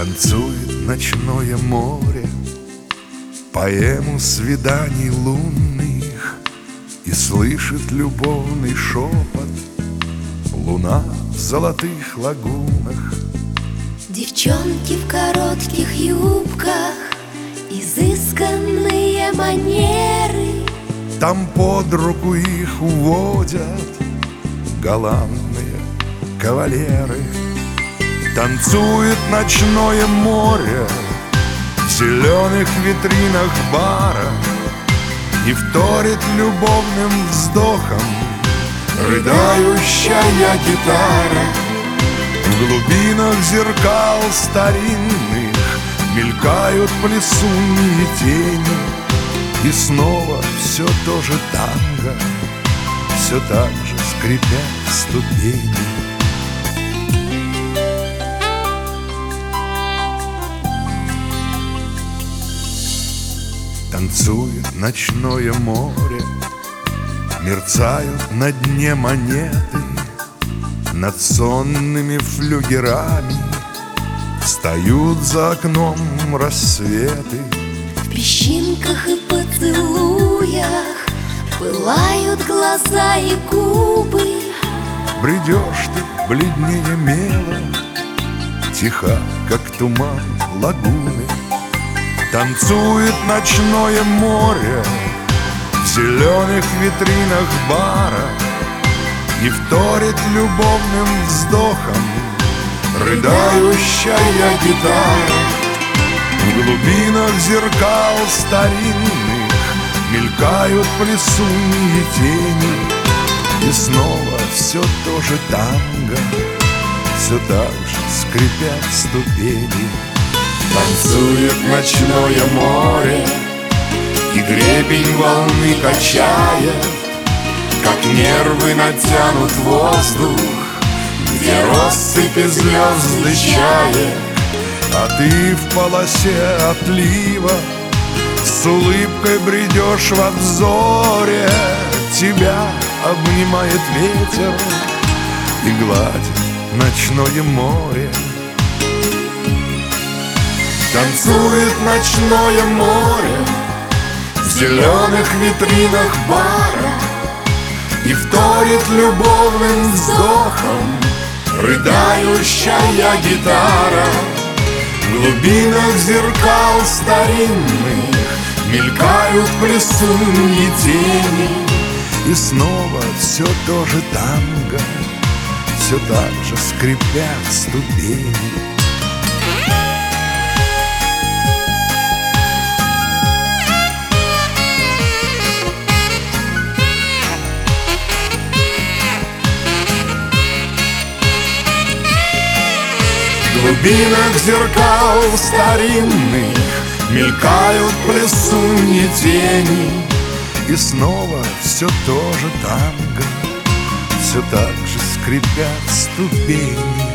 Танцует ночное море поэму свиданий лунных, и слышит любовный шепот луна в золотых лагунах. Девчонки в коротких юбках, изысканные манеры, там под руку их уводят галантные кавалеры. Танцует ночное море в зеленых витринах бара и вторит любовным вздохом рыдающая гитара. В глубинах зеркал старинных мелькают плесунные тени, и снова все то же танго, все так же скрипят ступени. Танцует ночное море, мерцают на дне монеты, над сонными флюгерами встают за окном рассветы. в песчинках и поцелуях пылают глаза и губы. Бредешь ты бледнее мела, тиха, как туман лагуны. Танцует ночное море в зеленых витринах бара и вторит любовным вздохом рыдающая гитара. В глубинах зеркал старинных мелькают плесунные тени, и снова все то же танго, все так же скрипят ступени. Танцует ночное море, и гребень волны качает, как нервы натянут воздух, где россыпи звезды чаек. А ты в полосе отлива с улыбкой бредешь во взоре. Тебя обнимает ветер и гладит ночное море. Танцует ночное море в зеленых витринах бара и вторит любовным вздохом рыдающая гитара. В глубинах зеркал старинных мелькают плесунные тени, и снова все то же танго, все так же скрипят ступени. В глубинах зеркал старинных мелькают плесуньи тени, и снова все то же танго, все так же скрипят ступени.